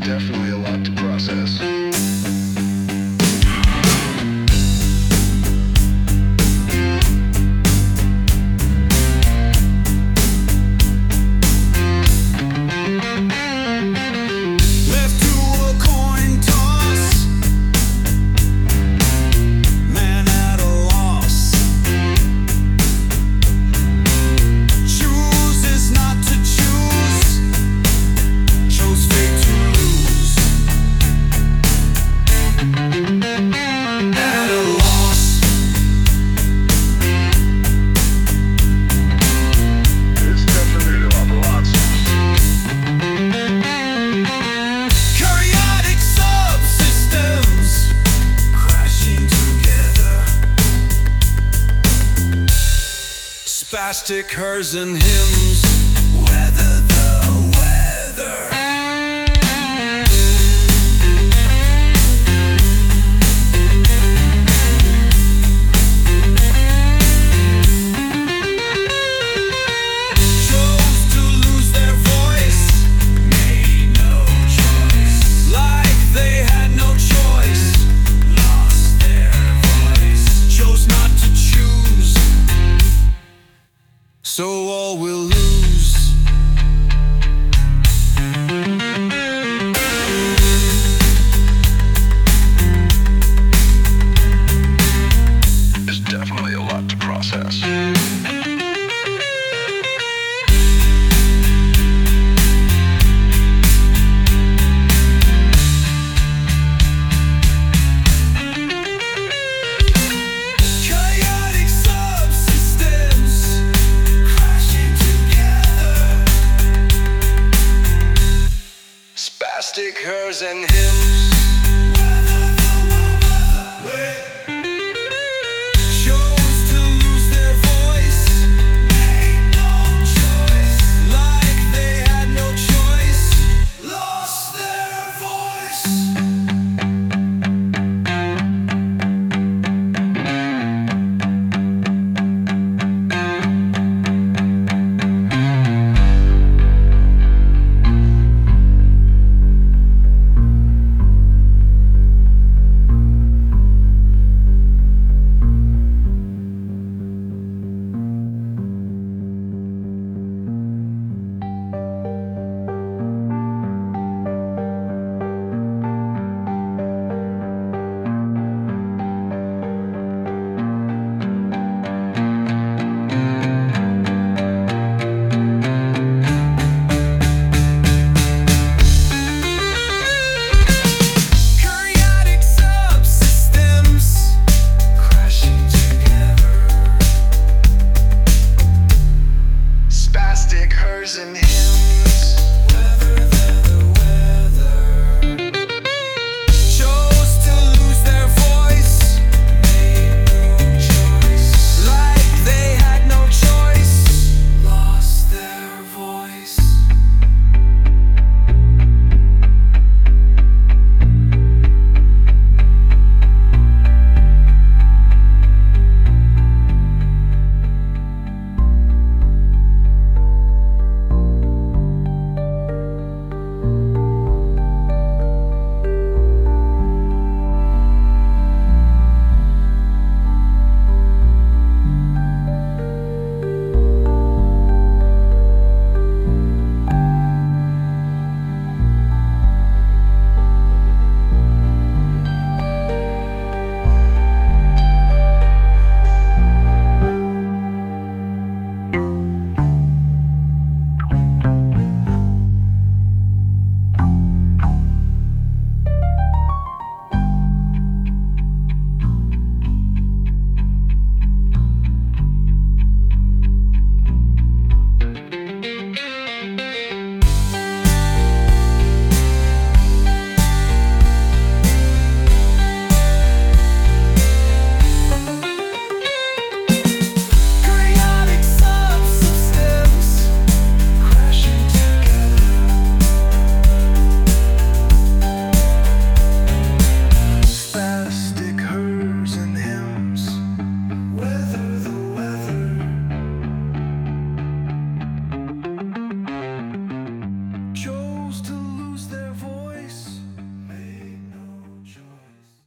definitely a lot to process. Left to a coin toss, man at a loss. Chooses not to choose, chose fate to lose. At a loss, It's definitely a lot. chaotic subsystems crashing together. Spastic hers and hymns weather the weather. Chose to lose their voice, made no choice. Like they had no choice, lost their voice. Chose not to choose, so all will lose. It's definitely a lot to process. Chaotic subsystems crashing together. Spastic hers and hymns